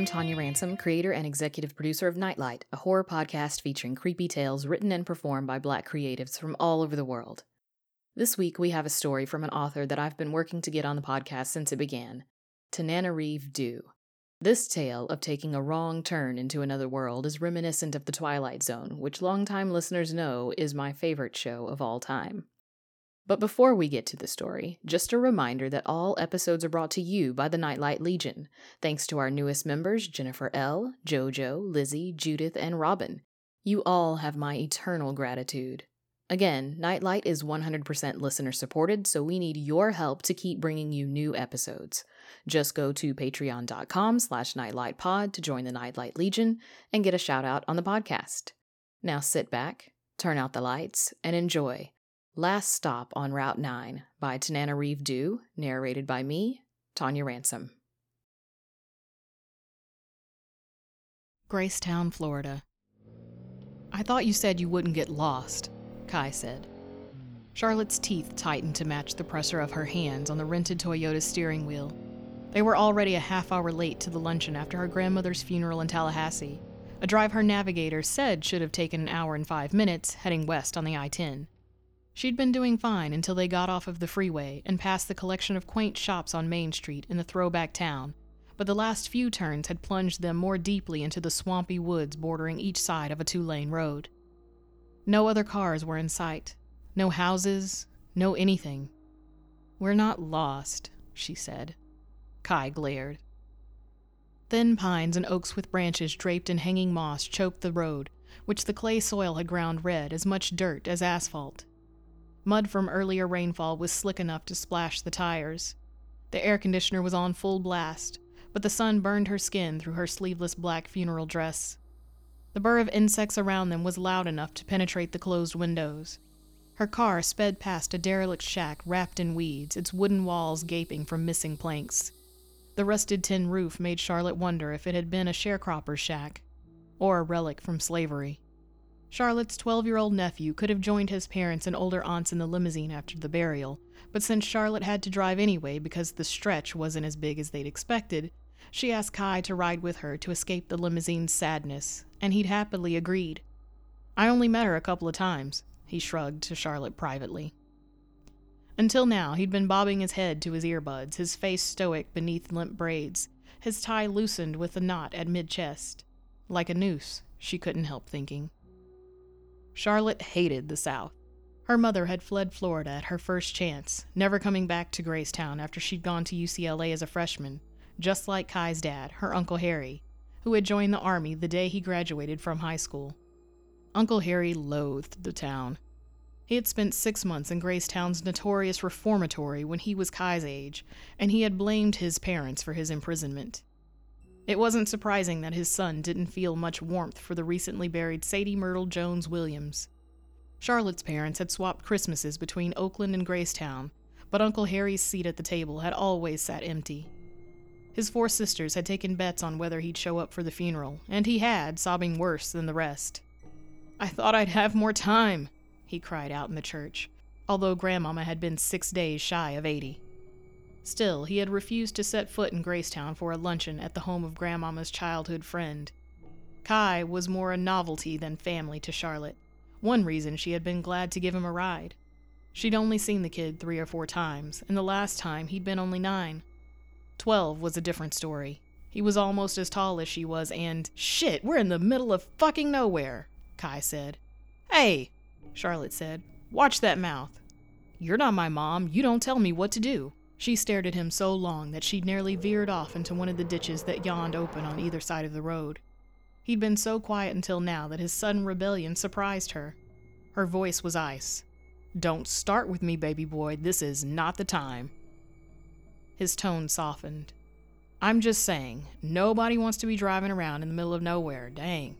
I'm Tanya Ransom, creator and executive producer of Nightlight, a horror podcast featuring creepy tales written and performed by Black creatives from all over the world. This week, we have a story from an author that I've been working to get on the podcast since it began, Tananarive Due. This tale of taking a wrong turn into another world is reminiscent of The Twilight Zone, which longtime listeners know is my favorite show of all time. But before we get to the story, just a reminder that all episodes are brought to you by the Nightlight Legion, thanks to our newest members, Jennifer L., Jojo, Lizzie, Judith, and Robin. You all have my eternal gratitude. Again, Nightlight is 100% listener-supported, so we need your help to keep bringing you new episodes. Just go to patreon.com/nightlightpod to join the Nightlight Legion and get a shout-out on the podcast. Now sit back, turn out the lights, and enjoy Last Stop on Route 9 by Tananarive Due, narrated by me, Tanya Ransom. Gracetown, Florida. I thought you said you wouldn't get lost, Kai said. Charlotte's teeth tightened to match the pressure of her hands on the rented Toyota steering wheel. They were already a half hour late to the luncheon after her grandmother's funeral in Tallahassee, a drive her navigator said should have taken an hour and 5 minutes, heading west on the I-10. She'd been doing fine until they got off of the freeway and passed the collection of quaint shops on Main Street in the throwback town, but the last few turns had plunged them more deeply into the swampy woods bordering each side of a 2-lane road. No other cars were in sight. No houses, no anything. "We're not lost," she said. Kai glared. Thin pines and oaks with branches draped in hanging moss choked the road, which the clay soil had ground red as much dirt as asphalt. Mud from earlier rainfall was slick enough to splash the tires. The air conditioner was on full blast, but the sun burned her skin through her sleeveless black funeral dress. The burr of insects around them was loud enough to penetrate the closed windows. Her car sped past a derelict shack wrapped in weeds, its wooden walls gaping from missing planks. The rusted tin roof made Charlotte wonder if it had been a sharecropper's shack, or a relic from slavery. Charlotte's 12-year-old nephew could have joined his parents and older aunts in the limousine after the burial, but since Charlotte had to drive anyway because the stretch wasn't as big as they'd expected, she asked Kai to ride with her to escape the limousine's sadness, and he'd happily agreed. "I only met her a couple of times," he shrugged to Charlotte privately. Until now, he'd been bobbing his head to his earbuds, his face stoic beneath limp braids, his tie loosened with a knot at mid-chest. Like a noose, she couldn't help thinking. Charlotte hated the South. Her mother had fled Florida at her first chance, never coming back to Gracetown after she'd gone to UCLA as a freshman, just like Kai's dad, her Uncle Harry, who had joined the Army the day he graduated from high school. Uncle Harry loathed the town. He had spent 6 months in Gracetown's notorious reformatory when he was Kai's age, and he had blamed his parents for his imprisonment. It wasn't surprising that his son didn't feel much warmth for the recently buried Sadie Myrtle Jones Williams. Charlotte's parents had swapped Christmases between Oakland and Gracetown, but Uncle Harry's seat at the table had always sat empty. His 4 sisters had taken bets on whether he'd show up for the funeral, and he had, sobbing worse than the rest. "I thought I'd have more time," he cried out in the church, although Grandmama had been 6 days shy of 80. Still, he had refused to set foot in Gracetown for a luncheon at the home of Grandmama's childhood friend. Kai was more a novelty than family to Charlotte, one reason she had been glad to give him a ride. She'd only seen the kid 3 or 4 times, and the last time he'd been only 9. 12 was a different story. He was almost as tall as she was and— "Shit, we're in the middle of fucking nowhere," Kai said. "Hey," Charlotte said, "watch that mouth. You're not my mom, you don't tell me what to do." She stared at him so long that she'd nearly veered off into one of the ditches that yawned open on either side of the road. He'd been so quiet until now that his sudden rebellion surprised her. Her voice was ice. "Don't start with me, baby boy. This is not the time." His tone softened. "I'm just saying, nobody wants to be driving around in the middle of nowhere, dang."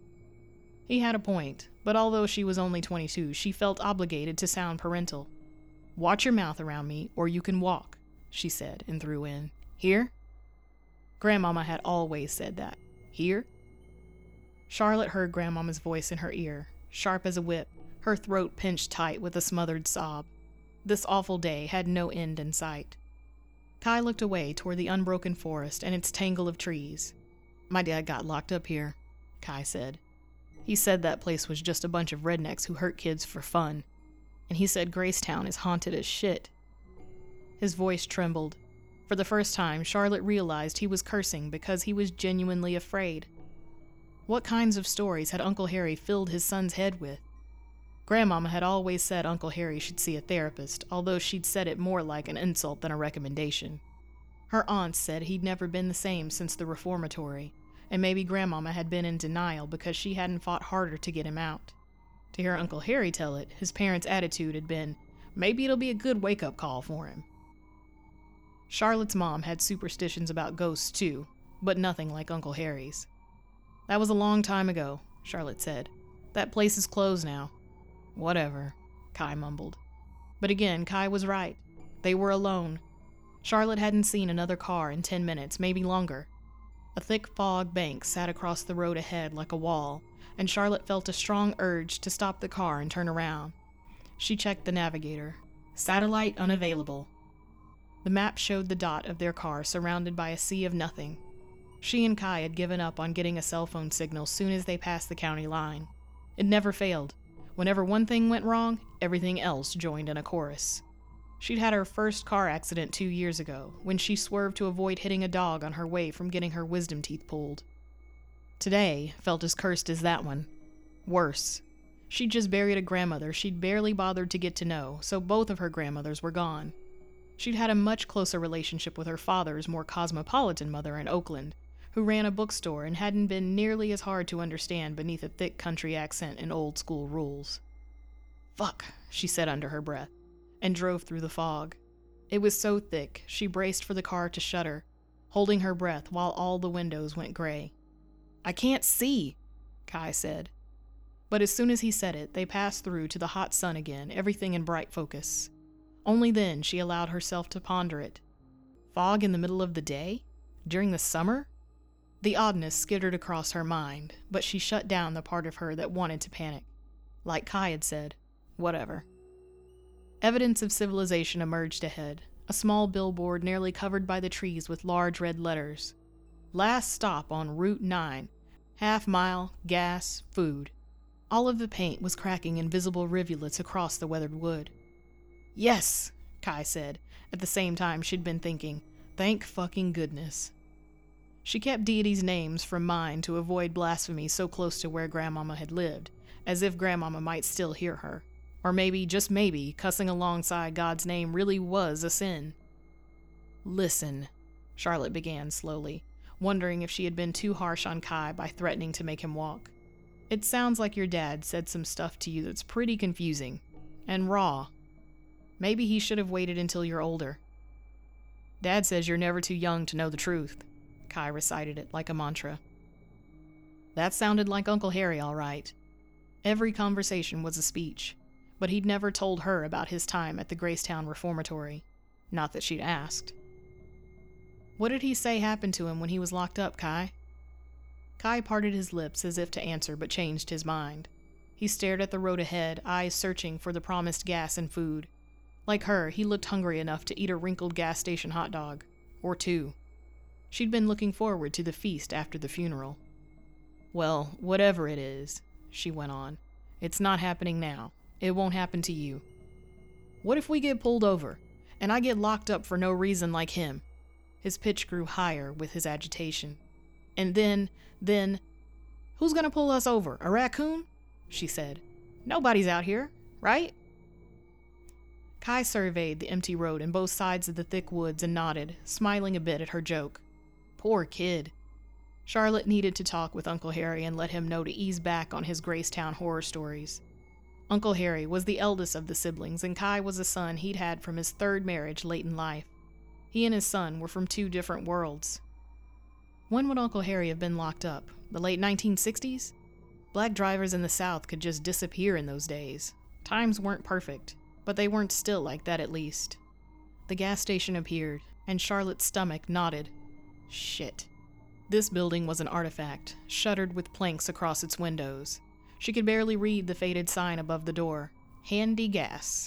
He had a point, but although she was only 22, she felt obligated to sound parental. "Watch your mouth around me, or you can walk," she said and threw in. "Here?" Grandmama had always said that. "Here?" Charlotte heard Grandmama's voice in her ear, sharp as a whip, her throat pinched tight with a smothered sob. This awful day had no end in sight. Kai looked away toward the unbroken forest and its tangle of trees. My dad got locked up here, Kai said. He said that place was just a bunch of rednecks who hurt kids for fun. And he said Gracetown is haunted as shit. His voice trembled. For the first time, Charlotte realized he was cursing because he was genuinely afraid. What kinds of stories had Uncle Harry filled his son's head with? Grandmama had always said Uncle Harry should see a therapist, although she'd said it more like an insult than a recommendation. Her aunts said he'd never been the same since the reformatory, and maybe Grandmama had been in denial because she hadn't fought harder to get him out. To hear Uncle Harry tell it, his parents' attitude had been, maybe it'll be a good wake-up call for him. Charlotte's mom had superstitions about ghosts too, but nothing like Uncle Harry's. That was a long time ago, Charlotte said. That place is closed now. Whatever, Kai mumbled. But again, Kai was right. They were alone. Charlotte hadn't seen another car in 10 minutes, maybe longer. A thick fog bank sat across the road ahead like a wall, and Charlotte felt a strong urge to stop the car and turn around. She checked the navigator. Satellite unavailable. The map showed the dot of their car surrounded by a sea of nothing. She and Kai had given up on getting a cell phone signal soon as they passed the county line. It never failed. Whenever one thing went wrong, everything else joined in a chorus. She'd had her first car accident 2 years ago, when she swerved to avoid hitting a dog on her way from getting her wisdom teeth pulled. Today felt as cursed as that one. Worse. She'd just buried a grandmother she'd barely bothered to get to know, so both of her grandmothers were gone. She'd had a much closer relationship with her father's more cosmopolitan mother in Oakland, who ran a bookstore and hadn't been nearly as hard to understand beneath a thick country accent and old-school rules. "Fuck," she said under her breath, and drove through the fog. It was so thick, she braced for the car to shudder, holding her breath while all the windows went gray. "I can't see," Kai said. But as soon as he said it, they passed through to the hot sun again, everything in bright focus. Only then she allowed herself to ponder it. Fog in the middle of the day? During the summer? The oddness skittered across her mind, but she shut down the part of her that wanted to panic. Like Kai had said, whatever. Evidence of civilization emerged ahead, a small billboard nearly covered by the trees with large red letters. Last stop on Route 9. Half mile, gas, food. All of the paint was cracking in visible rivulets across the weathered wood. "Yes," Kai said, at the same time she'd been thinking, thank fucking goodness. She kept deities' names from mind to avoid blasphemy so close to where Grandmama had lived, as if Grandmama might still hear her. Or maybe, just maybe, cussing alongside God's name really was a sin. "Listen," Charlotte began slowly, wondering if she had been too harsh on Kai by threatening to make him walk. "It sounds like your dad said some stuff to you that's pretty confusing. And raw. Maybe he should have waited until you're older." "Dad says you're never too young to know the truth." Kai recited it like a mantra. That sounded like Uncle Harry, all right. Every conversation was a speech, but he'd never told her about his time at the Gracetown Reformatory. Not that she'd asked. "What did he say happened to him when he was locked up, Kai?" Kai parted his lips as if to answer, but changed his mind. He stared at the road ahead, eyes searching for the promised gas and food. Like her, he looked hungry enough to eat a wrinkled gas station hot dog. Or two. She'd been looking forward to the feast after the funeral. "Well, whatever it is," she went on, "it's not happening now. It won't happen to you. What if we get pulled over, and I get locked up for no reason like him?" His pitch grew higher with his agitation. "And then, who's gonna pull us over, a raccoon?" she said. "Nobody's out here, right?" Kai surveyed the empty road and both sides of the thick woods and nodded, smiling a bit at her joke. Poor kid. Charlotte needed to talk with Uncle Harry and let him know to ease back on his Gracetown horror stories. Uncle Harry was the eldest of the siblings, and Kai was a son he'd had from his third marriage late in life. He and his son were from 2 different worlds. When would Uncle Harry have been locked up? The late 1960s? Black drivers in the South could just disappear in those days. Times weren't perfect, but they weren't still like that at least. The gas station appeared, and Charlotte's stomach knotted. Shit. This building was an artifact, shuttered with planks across its windows. She could barely read the faded sign above the door. Handy gas.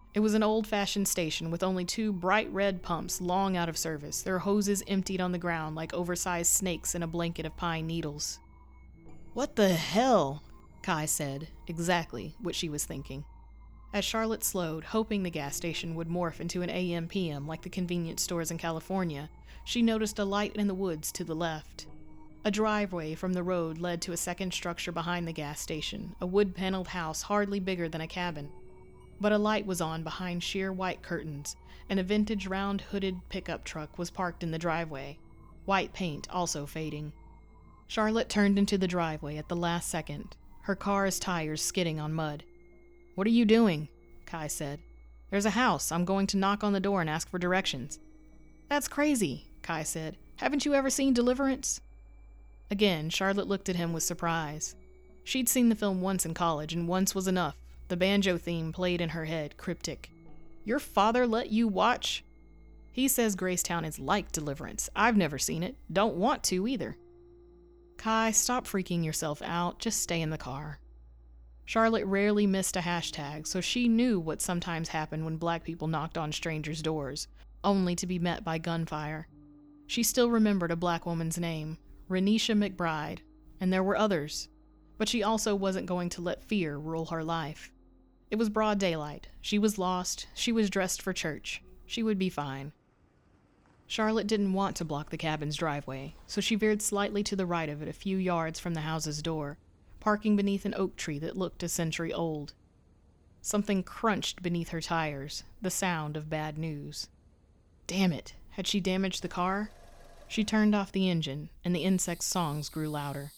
It was an old-fashioned station with only 2 bright red pumps long out of service, their hoses emptied on the ground like oversized snakes in a blanket of pine needles. "What the hell?" Kai said, exactly what she was thinking. As Charlotte slowed, hoping the gas station would morph into an AM/PM like the convenience stores in California, she noticed a light in the woods to the left. A driveway from the road led to a second structure behind the gas station, a wood-paneled house hardly bigger than a cabin. But a light was on behind sheer white curtains, and a vintage round-hooded pickup truck was parked in the driveway, white paint also fading. Charlotte turned into the driveway at the last second, her car's tires skidding on mud. "What are you doing?" Kai said. "There's a house. I'm going to knock on the door and ask for directions." "That's crazy," Kai said. "Haven't you ever seen Deliverance?" Again, Charlotte looked at him with surprise. She'd seen the film once in college, and once was enough. The banjo theme played in her head, cryptic. "Your father let you watch?" "He says Gracetown is like Deliverance. I've never seen it. Don't want to, either." "Kai, stop freaking yourself out. Just stay in the car." Charlotte rarely missed a hashtag, so she knew what sometimes happened when black people knocked on strangers' doors, only to be met by gunfire. She still remembered a black woman's name, Renisha McBride, and there were others, but she also wasn't going to let fear rule her life. It was broad daylight. She was lost. She was dressed for church. She would be fine. Charlotte didn't want to block the cabin's driveway, so she veered slightly to the right of it a few yards from the house's door, parking beneath an oak tree that looked a century old. Something crunched beneath her tires, the sound of bad news. Damn it! Had she damaged the car? She turned off the engine, and the insects' songs grew louder.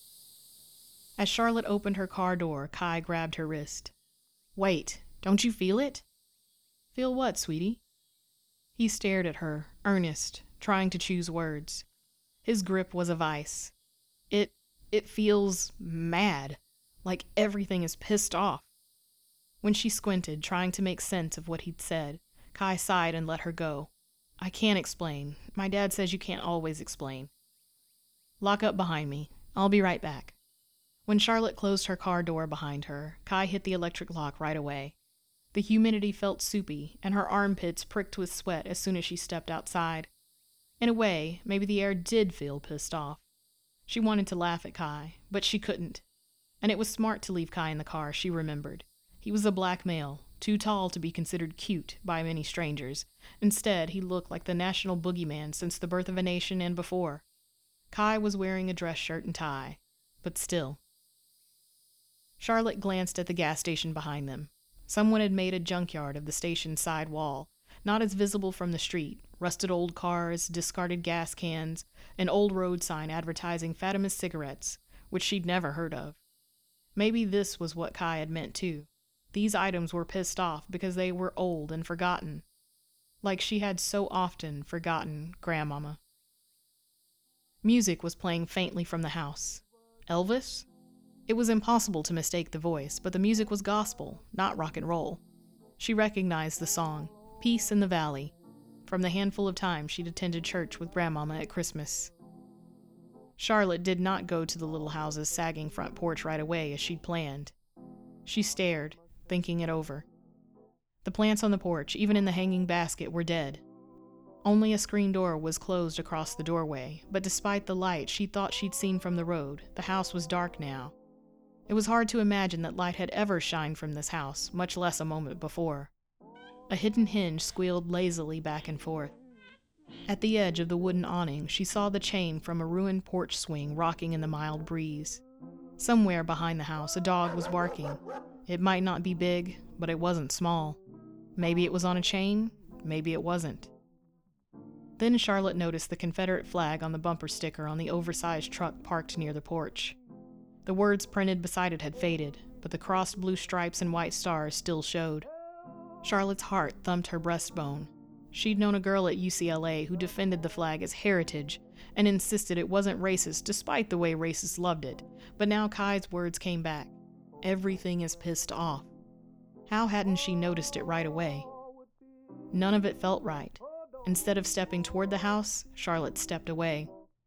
As Charlotte opened her car door, Kai grabbed her wrist. "Wait, don't you feel it?" "Feel what, sweetie?" He stared at her, earnest, trying to choose words. His grip was a vice. It feels mad, like everything is pissed off. When she squinted, trying to make sense of what he'd said, Kai sighed and let her go. "I can't explain. My dad says you can't always explain." "Lock up behind me. I'll be right back." When Charlotte closed her car door behind her, Kai hit the electric lock right away. The humidity felt soupy, and her armpits pricked with sweat as soon as she stepped outside. In a way, maybe the air did feel pissed off. She wanted to laugh at Kai, but she couldn't. And it was smart to leave Kai in the car, she remembered. He was a black male, too tall to be considered cute by many strangers. Instead, he looked like the national boogeyman since the birth of a nation and before. Kai was wearing a dress shirt and tie, but still. Charlotte glanced at the gas station behind them. Someone had made a junkyard of the station's side wall, not as visible from the street. Rusted old cars, discarded gas cans, an old road sign advertising Fatima's cigarettes, which she'd never heard of. Maybe this was what Kai had meant too. These items were pissed off because they were old and forgotten. Like she had so often forgotten Grandmama. Music was playing faintly from the house. Elvis? It was impossible to mistake the voice, but the music was gospel, not rock and roll. She recognized the song, Peace in the Valley, from the handful of times she'd attended church with Grandmama at Christmas. Charlotte did not go to the little house's sagging front porch right away as she'd planned. She stared, thinking it over. The plants on the porch, even in the hanging basket, were dead. Only a screen door was closed across the doorway, but despite the light she thought she'd seen from the road, the house was dark now. It was hard to imagine that light had ever shined from this house, much less a moment before. A hidden hinge squealed lazily back and forth. At the edge of the wooden awning, she saw the chain from a ruined porch swing rocking in the mild breeze. Somewhere behind the house, a dog was barking. It might not be big, but it wasn't small. Maybe it was on a chain, maybe it wasn't. Then Charlotte noticed the Confederate flag on the bumper sticker on the oversized truck parked near the porch. The words printed beside it had faded, but the crossed blue stripes and white stars still showed. Charlotte's heart thumped her breastbone. She'd known a girl at UCLA who defended the flag as heritage and insisted it wasn't racist despite the way racists loved it, but now Kai's words came back. Everything is pissed off. How hadn't she noticed it right away? None of it felt right. Instead of stepping toward the house, Charlotte stepped away.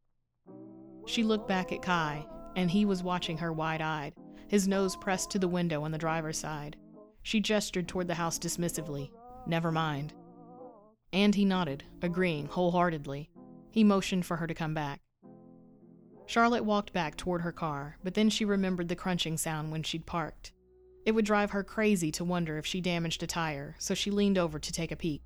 She looked back at Kai, and he was watching her wide-eyed, his nose pressed to the window on the driver's side. She gestured toward the house dismissively. Never mind. And he nodded, agreeing wholeheartedly. He motioned for her to come back. Charlotte walked back toward her car, but then she remembered the crunching sound when she'd parked. It would drive her crazy to wonder if she damaged a tire, so she leaned over to take a peek.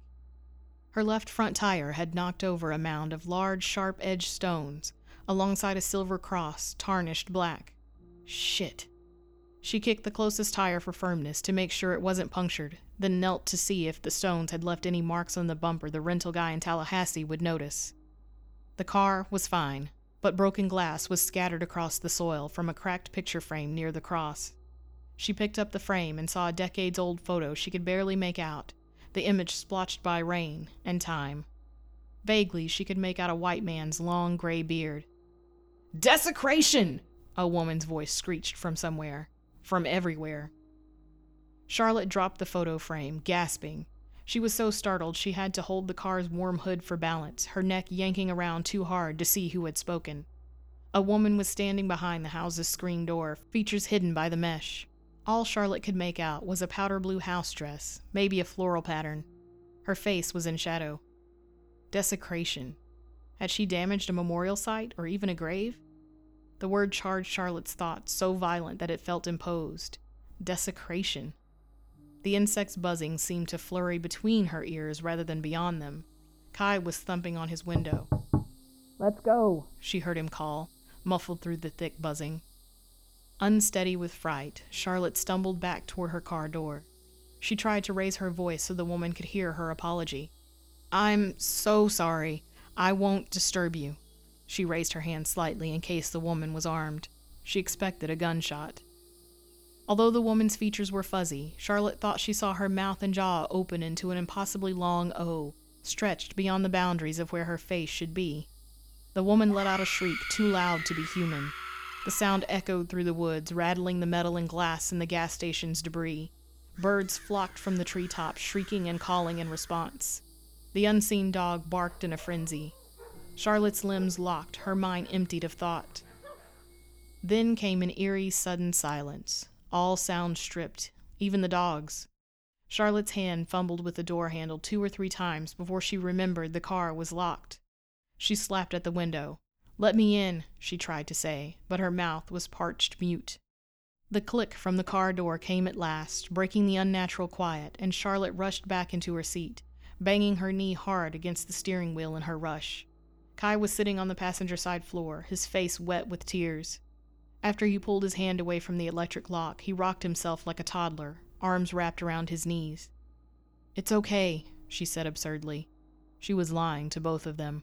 Her left front tire had knocked over a mound of large, sharp-edged stones, alongside a silver cross, tarnished black. Shit. She kicked the closest tire for firmness to make sure it wasn't punctured, then knelt to see if the stones had left any marks on the bumper the rental guy in Tallahassee would notice. The car was fine, but broken glass was scattered across the soil from a cracked picture frame near the cross. She picked up the frame and saw a decades-old photo she could barely make out, the image splotched by rain and time. Vaguely, she could make out a white man's long gray beard. "Desecration!" a woman's voice screeched from somewhere. From everywhere. Charlotte dropped the photo frame, gasping. She was so startled she had to hold the car's warm hood for balance, her neck yanking around too hard to see who had spoken. A woman was standing behind the house's screen door, features hidden by the mesh. All Charlotte could make out was a powder blue house dress, maybe a floral pattern. Her face was in shadow. Desecration. Had she damaged a memorial site or even a grave? The word charged Charlotte's thoughts, so violent that it felt imposed. Desecration. The insect's buzzing seemed to flurry between her ears rather than beyond them. Kai was thumping on his window. "Let's go," she heard him call, muffled through the thick buzzing. Unsteady with fright, Charlotte stumbled back toward her car door. She tried to raise her voice so the woman could hear her apology. "I'm so sorry. I won't disturb you." She raised her hand slightly in case the woman was armed. She expected a gunshot. Although the woman's features were fuzzy, Charlotte thought she saw her mouth and jaw open into an impossibly long O, stretched beyond the boundaries of where her face should be. The woman let out a shriek too loud to be human. The sound echoed through the woods, rattling the metal and glass in the gas station's debris. Birds flocked from the treetops, shrieking and calling in response. The unseen dog barked in a frenzy. Charlotte's limbs locked, her mind emptied of thought. Then came an eerie, sudden silence. All sound stripped, even the dogs. Charlotte's hand fumbled with the door handle 2 or 3 times before she remembered the car was locked. She slapped at the window. "Let me in," she tried to say, but her mouth was parched mute. The click from the car door came at last, breaking the unnatural quiet, and Charlotte rushed back into her seat, banging her knee hard against the steering wheel in her rush. Kai was sitting on the passenger side floor, his face wet with tears. After he pulled his hand away from the electric lock, he rocked himself like a toddler, arms wrapped around his knees. "It's okay," she said absurdly. She was lying to both of them.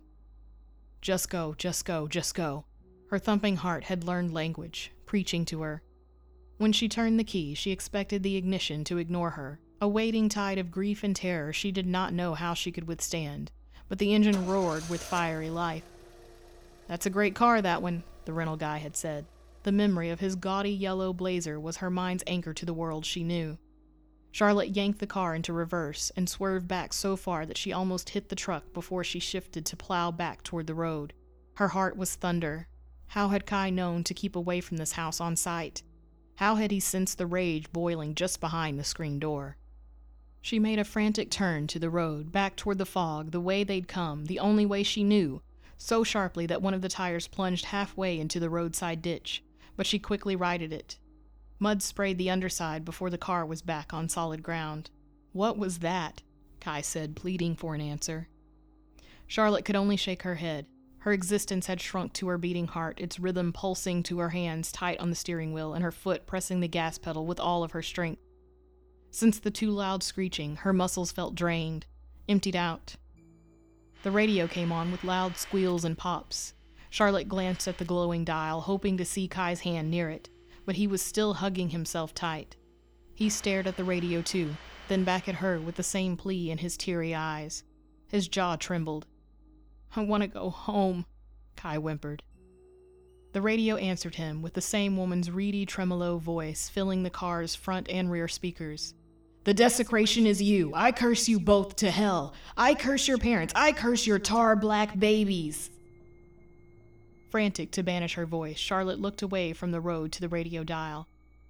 Just go, just go, just go. Her thumping heart had learned language, preaching to her. When she turned the key, she expected the ignition to ignore her, a waiting tide of grief and terror she did not know how she could withstand, but the engine roared with fiery life. "That's a great car, that one," the rental guy had said. The memory of his gaudy yellow Blazer was her mind's anchor to the world she knew. Charlotte yanked the car into reverse and swerved back so far that she almost hit the truck before she shifted to plow back toward the road. Her heart was thunder. How had Kai known to keep away from this house on sight? How had he sensed the rage boiling just behind the screen door? She made a frantic turn to the road, back toward the fog, the way they'd come, the only way she knew, so sharply that one of the tires plunged halfway into the roadside ditch, but she quickly righted it. Mud sprayed the underside before the car was back on solid ground. "What was that?" Kai said, pleading for an answer. Charlotte could only shake her head. Her existence had shrunk to her beating heart, its rhythm pulsing to her hands tight on the steering wheel and her foot pressing the gas pedal with all of her strength. Since the too loud screeching, her muscles felt drained, emptied out. The radio came on with loud squeals and pops. Charlotte glanced at the glowing dial, hoping to see Kai's hand near it, but he was still hugging himself tight. He stared at the radio too, then back at her with the same plea in his teary eyes. His jaw trembled. "I want to go home," Kai whimpered. The radio answered him with the same woman's reedy tremolo voice filling the car's front and rear speakers. "The desecration is you. I curse you both to hell. I curse your parents. I curse your tar black babies." Frantic to banish her voice, Charlotte looked away from the road to the radio dial.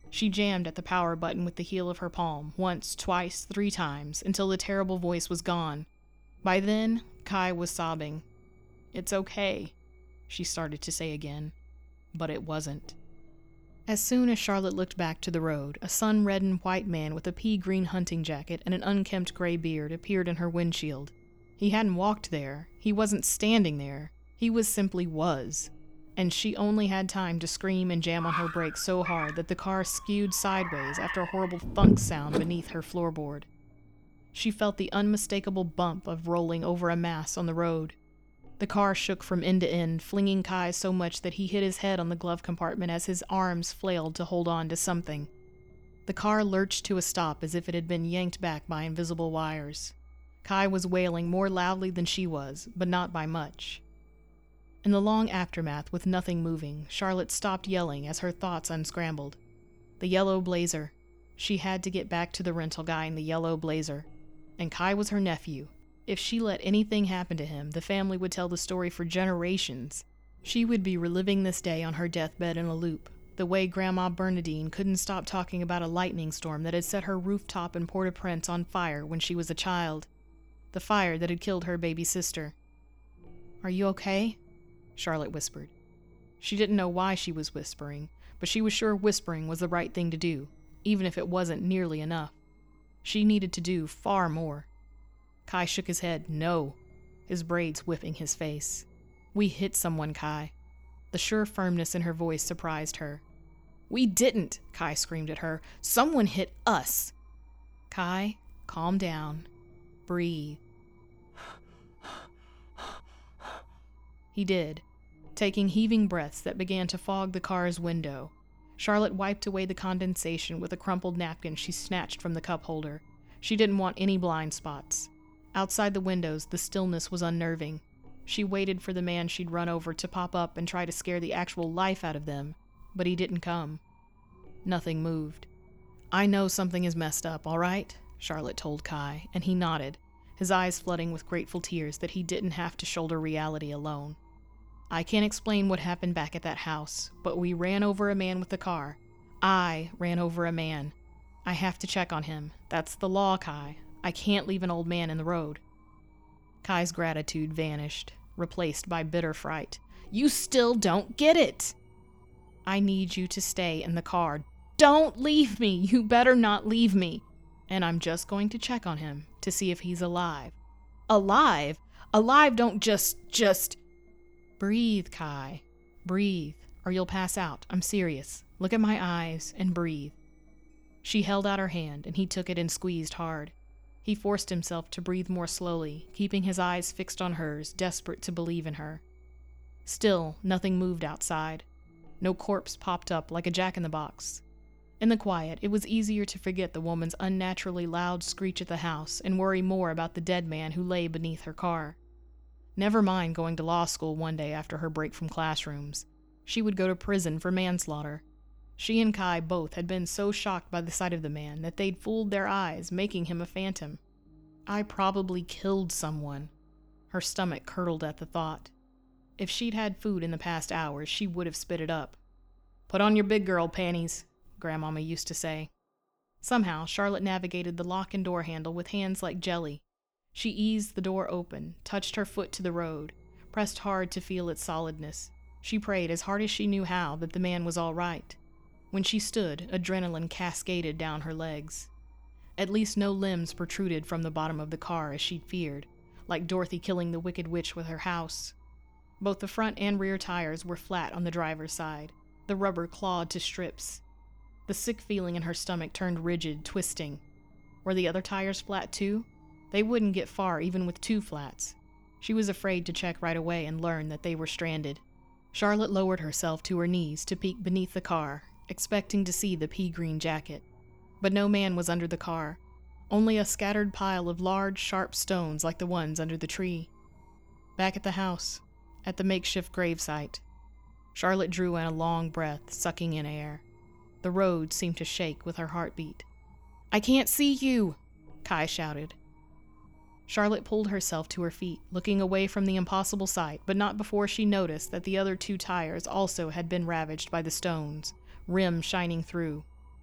She jammed at the power button with the heel of her palm, once, twice, 3 times, until the terrible voice was gone. By then, Kai was sobbing. "It's okay," she started to say again, but it wasn't. As soon as Charlotte looked back to the road, a sun-reddened white man with a pea-green hunting jacket and an unkempt gray beard appeared in her windshield. He hadn't walked there. He wasn't standing there. He simply was. And she only had time to scream and jam on her brakes so hard that the car skewed sideways after a horrible thunk sound beneath her floorboard. She felt the unmistakable bump of rolling over a mass on the road. The car shook from end to end, flinging Kai so much that he hit his head on the glove compartment as his arms flailed to hold on to something. The car lurched to a stop as if it had been yanked back by invisible wires. Kai was wailing more loudly than she was, but not by much. In the long aftermath, with nothing moving, Charlotte stopped yelling as her thoughts unscrambled. The yellow blazer. She had to get back to the rental guy in the yellow blazer. And Kai was her nephew. If she let anything happen to him, the family would tell the story for generations. She would be reliving this day on her deathbed in a loop, the way Grandma Bernadine couldn't stop talking about a lightning storm that had set her rooftop in Port-au-Prince on fire when she was a child. The fire that had killed her baby sister. "Are you okay?" Charlotte whispered. She didn't know why she was whispering, but she was sure whispering was the right thing to do, even if it wasn't nearly enough. She needed to do far more. Kai shook his head, no, his braids whipping his face. "We hit someone, Kai." The sure firmness in her voice surprised her. "We didn't," Kai screamed at her. "Someone hit us." "Kai, calm down. Breathe." He did, taking heaving breaths that began to fog the car's window. Charlotte wiped away the condensation with a crumpled napkin she snatched from the cup holder. She didn't want any blind spots. Outside the windows, the stillness was unnerving. She waited for the man she'd run over to pop up and try to scare the actual life out of them, but he didn't come. Nothing moved. "I know something is messed up, all right?" Charlotte told Kai, and he nodded, his eyes flooding with grateful tears that he didn't have to shoulder reality alone. "I can't explain what happened back at that house, but we ran over a man with the car. I ran over a man. I have to check on him. That's the law, Kai. I can't leave an old man in the road." Kai's gratitude vanished, replaced by bitter fright. "You still don't get it!" "I need you to stay in the car. Don't leave me! You better not leave me! And I'm just going to check on him to see if he's alive." "Alive? Alive don't just... Breathe, Kai. Breathe, or you'll pass out. I'm serious. Look at my eyes and breathe." She held out her hand, and he took it and squeezed hard. He forced himself to breathe more slowly, keeping his eyes fixed on hers, desperate to believe in her. Still, nothing moved outside. No corpse popped up like a jack-in-the-box. In the quiet, it was easier to forget the woman's unnaturally loud screech at the house and worry more about the dead man who lay beneath her car. Never mind going to law school one day after her break from classrooms. She would go to prison for manslaughter. She and Kai both had been so shocked by the sight of the man that they'd fooled their eyes, making him a phantom. "I probably killed someone." Her stomach curdled at the thought. If she'd had food in the past hours, she would have spit it up. "Put on your big girl panties," Grandmama used to say. Somehow, Charlotte navigated the lock and door handle with hands like jelly. She eased the door open, touched her foot to the road, pressed hard to feel its solidness. She prayed as hard as she knew how that the man was all right. When she stood, adrenaline cascaded down her legs. At least no limbs protruded from the bottom of the car as she'd feared, like Dorothy killing the Wicked Witch with her house. Both the front and rear tires were flat on the driver's side, the rubber clawed to strips. The sick feeling in her stomach turned rigid, twisting. Were the other tires flat too? They wouldn't get far even with 2 flats. She was afraid to check right away and learn that they were stranded. Charlotte lowered herself to her knees to peek beneath the car, expecting to see the pea-green jacket. But no man was under the car, only a scattered pile of large, sharp stones like the ones under the tree. Back at the house, at the makeshift gravesite, Charlotte drew in a long breath, sucking in air. The road seemed to shake with her heartbeat. "I can't see you!" Kai shouted. Charlotte pulled herself to her feet, looking away from the impossible sight, but not before she noticed that the other 2 tires also had been ravaged by the stones, rim shining through.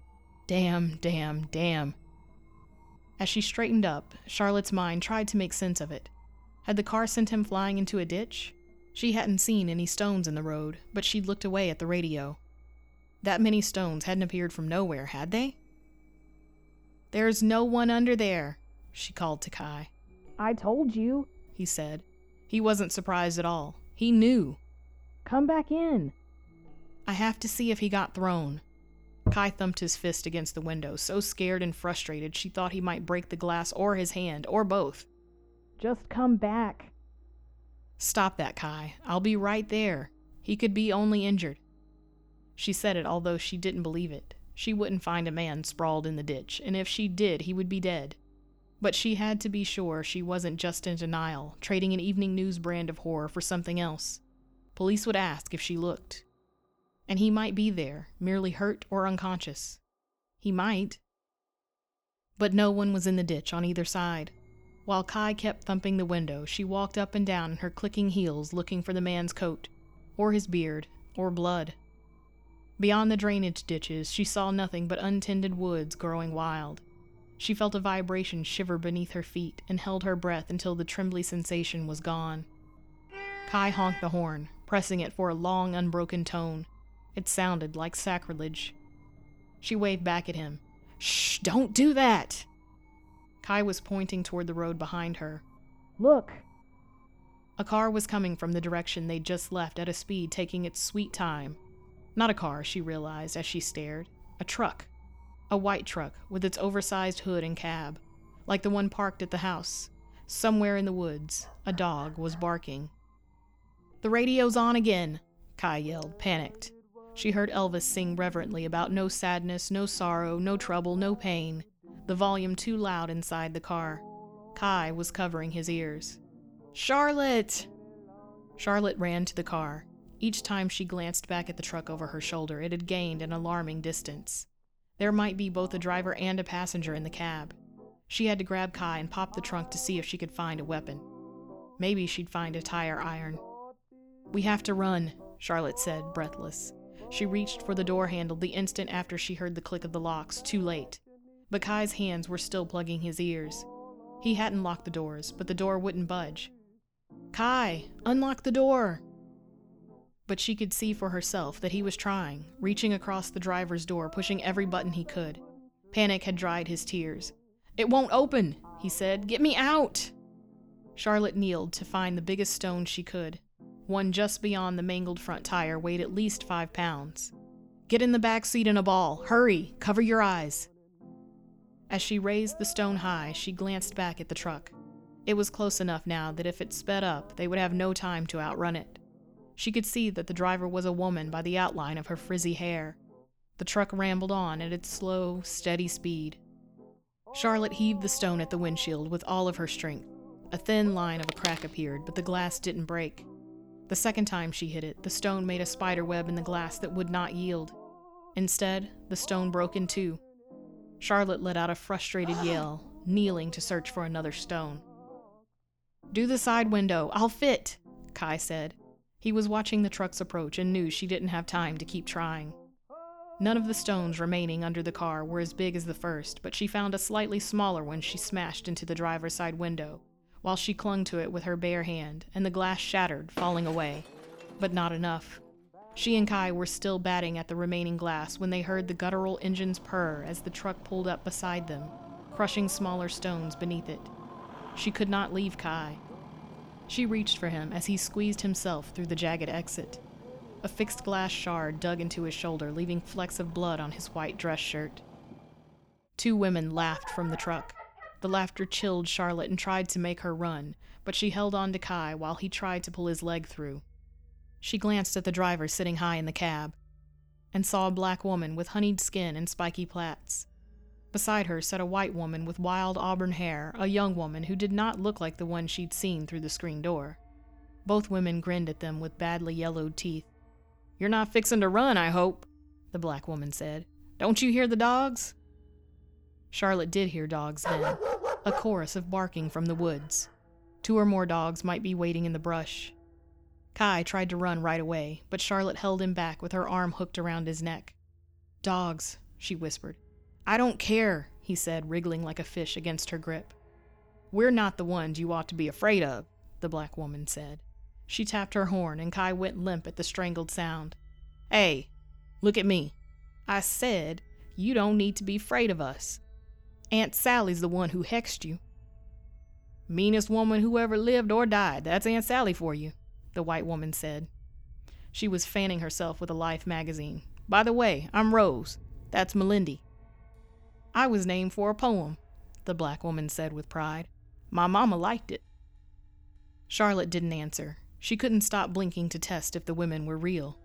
Damn, damn, damn. As she straightened up, Charlotte's mind tried to make sense of it. Had the car sent him flying into a ditch? She hadn't seen any stones in the road, but she'd looked away at the radio. That many stones hadn't appeared from nowhere, had they? "There's no one under there," she called to Kai. "I told you," he said. He wasn't surprised at all. He knew. "Come back in." "I have to see if he got thrown." Kai thumped his fist against the window, so scared and frustrated she thought he might break the glass or his hand, or both. "Just come back." "Stop that, Kai. I'll be right there. He could be only injured." She said it although she didn't believe it. She wouldn't find a man sprawled in the ditch, and if she did, he would be dead. But she had to be sure she wasn't just in denial, trading an evening news brand of horror for something else. Police would ask if she looked. And he might be there, merely hurt or unconscious. He might. But no one was in the ditch on either side. While Kai kept thumping the window, she walked up and down in her clicking heels looking for the man's coat, or his beard, or blood. Beyond the drainage ditches, she saw nothing but untended woods growing wild. She felt a vibration shiver beneath her feet and held her breath until the trembly sensation was gone. Kai honked the horn, pressing it for a long, unbroken tone. It sounded like sacrilege. She waved back at him. "Shh, don't do that!" Kai was pointing toward the road behind her. "Look!" A car was coming from the direction they'd just left at a speed taking its sweet time. Not a car, she realized as she stared. A truck. A white truck with its oversized hood and cab, like the one parked at the house. Somewhere in the woods, a dog was barking. "The radio's on again," Kai yelled, panicked. She heard Elvis sing reverently about no sadness, no sorrow, no trouble, no pain, the volume too loud inside the car. Kai was covering his ears. "Charlotte!" Charlotte ran to the car. Each time she glanced back at the truck over her shoulder, it had gained an alarming distance. There might be both a driver and a passenger in the cab. She had to grab Kai and pop the trunk to see if she could find a weapon. Maybe she'd find a tire iron. "We have to run," Charlotte said, breathless. She reached for the door handle the instant after she heard the click of the locks, too late. But Kai's hands were still plugging his ears. He hadn't locked the doors, but the door wouldn't budge. "Kai, unlock the door!" But she could see for herself that he was trying, reaching across the driver's door, pushing every button he could. Panic had dried his tears. "It won't open," he said. "Get me out!" Charlotte kneeled to find the biggest stone she could. One just beyond the mangled front tire weighed at least 5 pounds. "Get in the back seat in a ball. Hurry! Cover your eyes!" As she raised the stone high, she glanced back at the truck. It was close enough now that if it sped up, they would have no time to outrun it. She could see that the driver was a woman by the outline of her frizzy hair. The truck rambled on at its slow, steady speed. Charlotte heaved the stone at the windshield with all of her strength. A thin line of a crack appeared, but the glass didn't break. The second time she hit it, the stone made a spider web in the glass that would not yield. Instead, the stone broke in two. Charlotte let out a frustrated yell, kneeling to search for another stone. "Do the side window. I'll fit," Kai said. He was watching the truck's approach and knew she didn't have time to keep trying. None of the stones remaining under the car were as big as the first, but she found a slightly smaller one she smashed into the driver's side window, while she clung to it with her bare hand, and the glass shattered, falling away. But not enough. She and Kai were still batting at the remaining glass when they heard the guttural engine's purr as the truck pulled up beside them, crushing smaller stones beneath it. She could not leave Kai. She reached for him as he squeezed himself through the jagged exit. A fixed glass shard dug into his shoulder, leaving flecks of blood on his white dress shirt. 2 women laughed from the truck. The laughter chilled Charlotte and tried to make her run, but she held on to Kai while he tried to pull his leg through. She glanced at the driver sitting high in the cab, and saw a black woman with honeyed skin and spiky plaits. Beside her sat a white woman with wild auburn hair, a young woman who did not look like the one she'd seen through the screen door. Both women grinned at them with badly yellowed teeth. "You're not fixin' to run, I hope," the black woman said. "Don't you hear the dogs?" Charlotte did hear dogs then, a chorus of barking from the woods. 2 or more dogs might be waiting in the brush. Kai tried to run right away, but Charlotte held him back with her arm hooked around his neck. "Dogs," she whispered. I don't care, he said, wriggling like a fish against her grip. We're not the ones you ought to be afraid of, the black woman said. She tapped her horn, and Kai went limp at the strangled sound. Hey, look at me. I said you don't need to be afraid of us. Aunt Sally's the one who hexed you. Meanest woman who ever lived or died, that's Aunt Sally for you, the white woman said. She was fanning herself with a Life magazine. By the way, I'm Rose. That's Melindy. I was named for a poem, the black woman said with pride. My mama liked it. Charlotte didn't answer. She couldn't stop blinking to test if the women were real.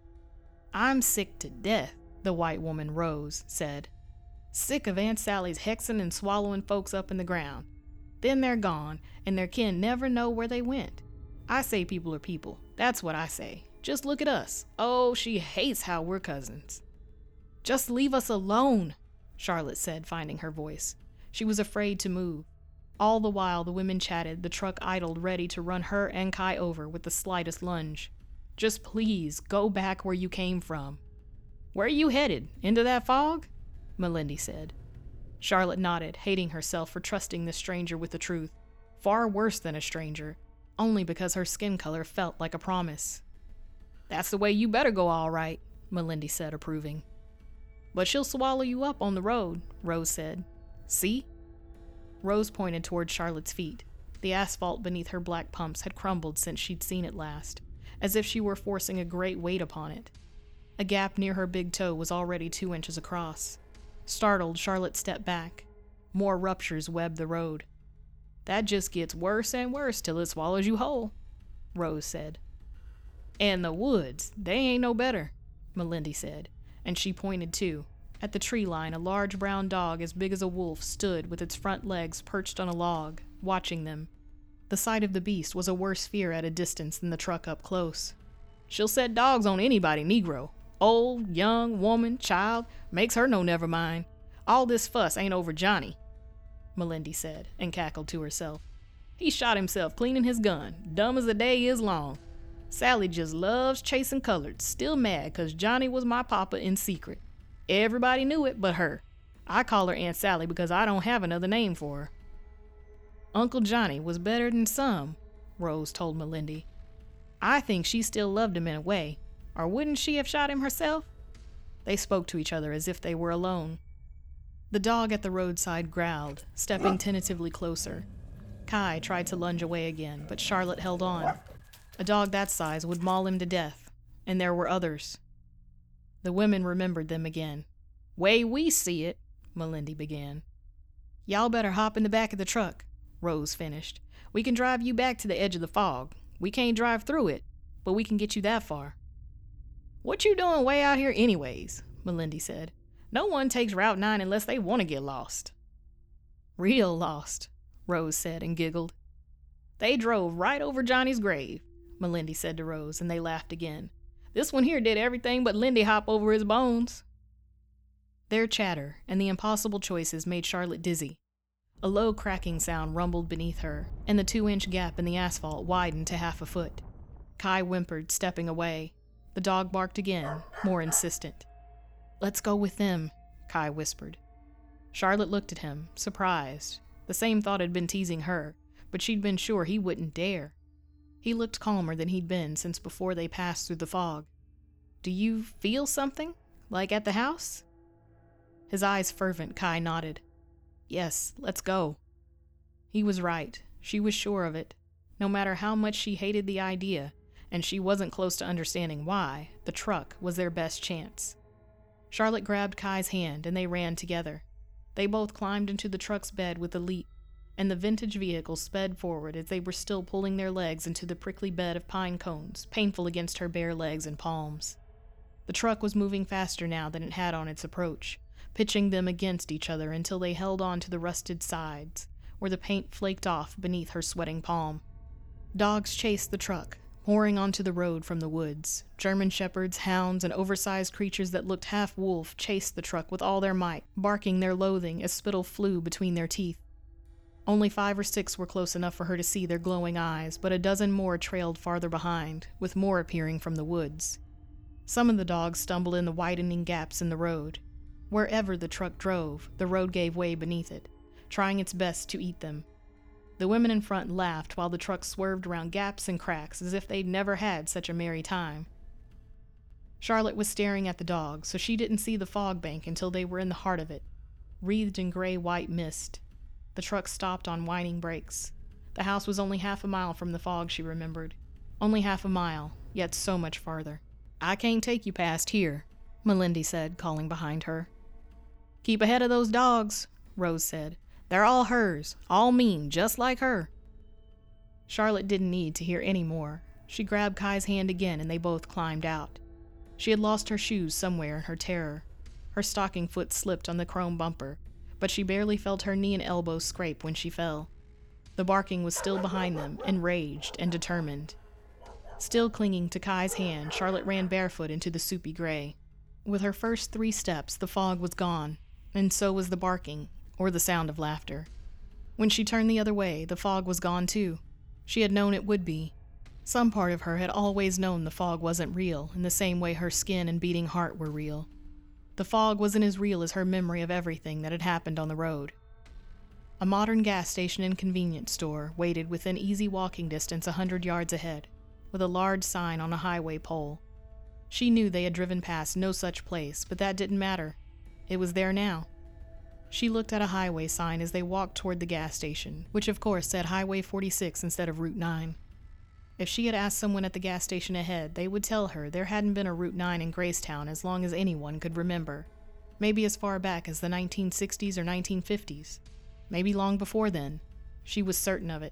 I'm sick to death, the white woman, Rose, said. Sick of Aunt Sally's hexing and swallowing folks up in the ground. Then they're gone, and their kin never know where they went. I say people are people. That's what I say. Just look at us. Oh, she hates how we're cousins. Just leave us alone, Charlotte said, finding her voice. She was afraid to move. All the while the women chatted, the truck idled ready to run her and Kai over with the slightest lunge. Just please, go back where you came from. Where are you headed? Into that fog? Melindy said. Charlotte nodded, hating herself for trusting this stranger with the truth. Far worse than a stranger, only because her skin color felt like a promise. That's the way you better go, all right, Melindy said, approving. But she'll swallow you up on the road, Rose said. See? Rose pointed toward Charlotte's feet. The asphalt beneath her black pumps had crumbled since she'd seen it last, as if she were forcing a great weight upon it. A gap near her big toe was already 2 inches across. Startled, Charlotte stepped back. More ruptures webbed the road. That just gets worse and worse till it swallows you whole, Rose said. And the woods, they ain't no better, Melindy said, and she pointed too. At the tree line, a large brown dog as big as a wolf stood with its front legs perched on a log, watching them. The sight of the beast was a worse fear at a distance than the truck up close. She'll set dogs on anybody, Negro. Old, young, woman, child, makes her no never mind. All this fuss ain't over Johnny, Melindy said, and cackled to herself. He shot himself cleaning his gun, dumb as the day is long. Sally just loves chasing coloreds, still mad 'cause Johnny was my papa in secret. Everybody knew it but her. I call her Aunt Sally because I don't have another name for her. Uncle Johnny was better than some, Rose told Melindy. I think she still loved him in a way, or wouldn't she have shot him herself? They spoke to each other as if they were alone. The dog at the roadside growled, stepping tentatively closer. Kai tried to lunge away again, but Charlotte held on. A dog that size would maul him to death, and there were others. The women remembered them again. Way we see it, Melindy began. Y'all better hop in the back of the truck, Rose finished. We can drive you back to the edge of the fog. We can't drive through it, but we can get you that far. What you doing way out here anyways, Melindy said. No one takes Route 9 unless they want to get lost. Real lost, Rose said and giggled. They drove right over Johnny's grave, Melindy said to Rose, and they laughed again. This one here did everything but Lindy hop over his bones. Their chatter and the impossible choices made Charlotte dizzy. A low cracking sound rumbled beneath her, and the 2-inch gap in the asphalt widened to half a foot. Kai whimpered, stepping away. The dog barked again, more insistent. Let's go with them, Kai whispered. Charlotte looked at him, surprised. The same thought had been teasing her, but she'd been sure he wouldn't dare. He looked calmer than he'd been since before they passed through the fog. Do you feel something? Like at the house? His eyes fervent, Kai nodded. Yes, let's go. He was right. She was sure of it. No matter how much she hated the idea, and she wasn't close to understanding why, the truck was their best chance. Charlotte grabbed Kai's hand, and they ran together. They both climbed into the truck's bed with a leap, and the vintage vehicle sped forward as they were still pulling their legs into the prickly bed of pine cones, painful against her bare legs and palms. The truck was moving faster now than it had on its approach, pitching them against each other until they held on to the rusted sides, where the paint flaked off beneath her sweating palm. Dogs chased the truck, pouring onto the road from the woods. German shepherds, hounds, and oversized creatures that looked half wolf chased the truck with all their might, barking their loathing as spittle flew between their teeth. Only 5 or 6 were close enough for her to see their glowing eyes, but a dozen more trailed farther behind, with more appearing from the woods. Some of the dogs stumbled in the widening gaps in the road. Wherever the truck drove, the road gave way beneath it, trying its best to eat them. The women in front laughed while the truck swerved around gaps and cracks as if they'd never had such a merry time. Charlotte was staring at the dog, so she didn't see the fog bank until they were in the heart of it, wreathed in gray-white mist. The truck stopped on whining brakes. The house was only half a mile from the fog, she remembered. Only half a mile, yet so much farther. "I can't take you past here," Melindy said, calling behind her. "Keep ahead of those dogs," Rose said. "They're all hers, all mean, just like her." Charlotte didn't need to hear any more. She grabbed Kai's hand again and they both climbed out. She had lost her shoes somewhere in her terror. Her stocking foot slipped on the chrome bumper, but she barely felt her knee and elbow scrape when she fell. The barking was still behind them, enraged and determined. Still clinging to Kai's hand, Charlotte ran barefoot into the soupy gray. With her first 3 steps, the fog was gone, and so was the barking, or the sound of laughter. When she turned the other way, the fog was gone too. She had known it would be. Some part of her had always known the fog wasn't real, in the same way her skin and beating heart were real. The fog wasn't as real as her memory of everything that had happened on the road. A modern gas station and convenience store waited within easy walking distance 100 yards ahead, with a large sign on a highway pole. She knew they had driven past no such place, but that didn't matter. It was there now. She looked at a highway sign as they walked toward the gas station, which of course said Highway 46 instead of Route 9. If she had asked someone at the gas station ahead, they would tell her there hadn't been a Route 9 in Gracetown as long as anyone could remember. Maybe as far back as the 1960s or 1950s. Maybe long before then. She was certain of it.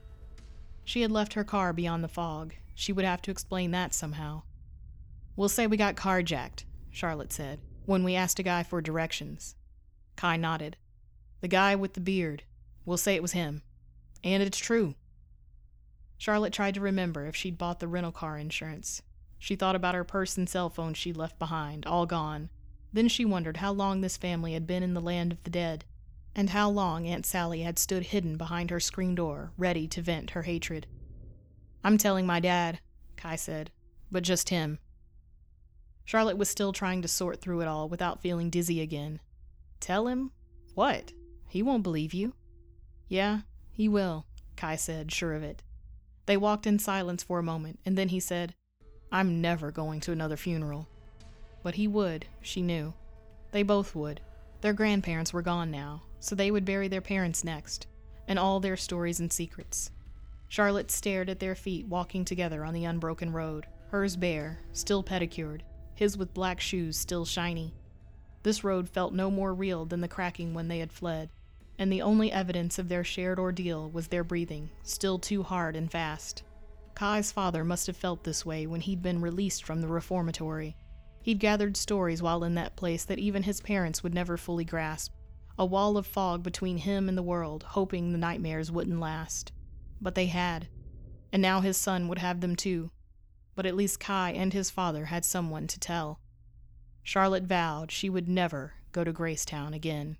She had left her car beyond the fog. She would have to explain that somehow. "We'll say we got carjacked," Charlotte said, when we asked a guy for directions. Kai nodded. "The guy with the beard. We'll say it was him. And it's true." Charlotte tried to remember if she'd bought the rental car insurance. She thought about her purse and cell phone she'd left behind, all gone. Then she wondered how long this family had been in the land of the dead, and how long Aunt Sally had stood hidden behind her screen door, ready to vent her hatred. "I'm telling my dad," Kai said, "but just him." Charlotte was still trying to sort through it all without feeling dizzy again. "Tell him? What? He won't believe you." "Yeah, he will," Kai said, sure of it. They walked in silence for a moment, and then he said, "I'm never going to another funeral." But he would, she knew. They both would. Their grandparents were gone now, so they would bury their parents next, and all their stories and secrets. Charlotte stared at their feet walking together on the unbroken road, hers bare, still pedicured, his with black shoes still shiny. This road felt no more real than the cracking when they had fled, and the only evidence of their shared ordeal was their breathing, still too hard and fast. Kai's father must have felt this way when he'd been released from the reformatory. He'd gathered stories while in that place that even his parents would never fully grasp, a wall of fog between him and the world, hoping the nightmares wouldn't last. But they had, and now his son would have them too. But at least Kai and his father had someone to tell. Charlotte vowed she would never go to Gracetown again.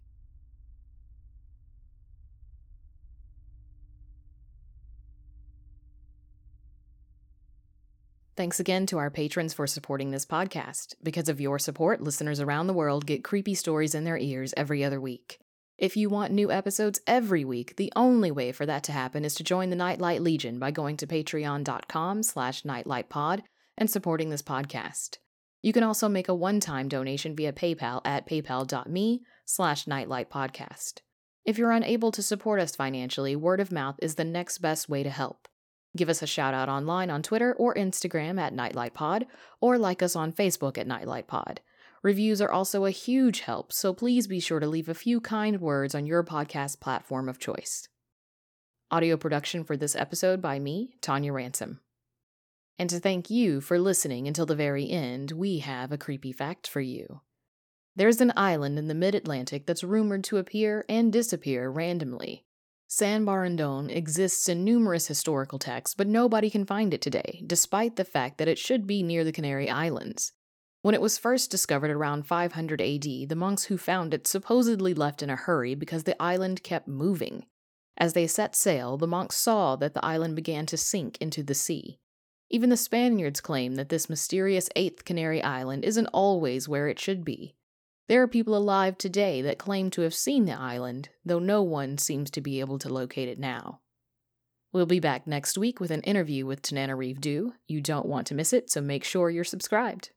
Thanks again to our patrons for supporting this podcast. Because of your support, listeners around the world get creepy stories in their ears every other week. If you want new episodes every week, the only way for that to happen is to join the Nightlight Legion by going to patreon.com/nightlightpod and supporting this podcast. You can also make a one-time donation via PayPal at paypal.me/nightlightpodcast. If you're unable to support us financially, word of mouth is the next best way to help. Give us a shout out online on Twitter or Instagram at NightlightPod, or like us on Facebook at NightlightPod. Reviews are also a huge help, so please be sure to leave a few kind words on your podcast platform of choice. Audio production for this episode by me, Tanya Ransom. And to thank you for listening until the very end, we have a creepy fact for you. There's an island in the mid-Atlantic that's rumored to appear and disappear randomly. San Borondón exists in numerous historical texts, but nobody can find it today, despite the fact that it should be near the Canary Islands. When it was first discovered around 500 AD, the monks who found it supposedly left in a hurry because the island kept moving. As they set sail, the monks saw that the island began to sink into the sea. Even the Spaniards claim that this mysterious 8th Canary Island isn't always where it should be. There are people alive today that claim to have seen the island, though no one seems to be able to locate it now. We'll be back next week with an interview with Tananarive Due. You don't want to miss it, so make sure you're subscribed.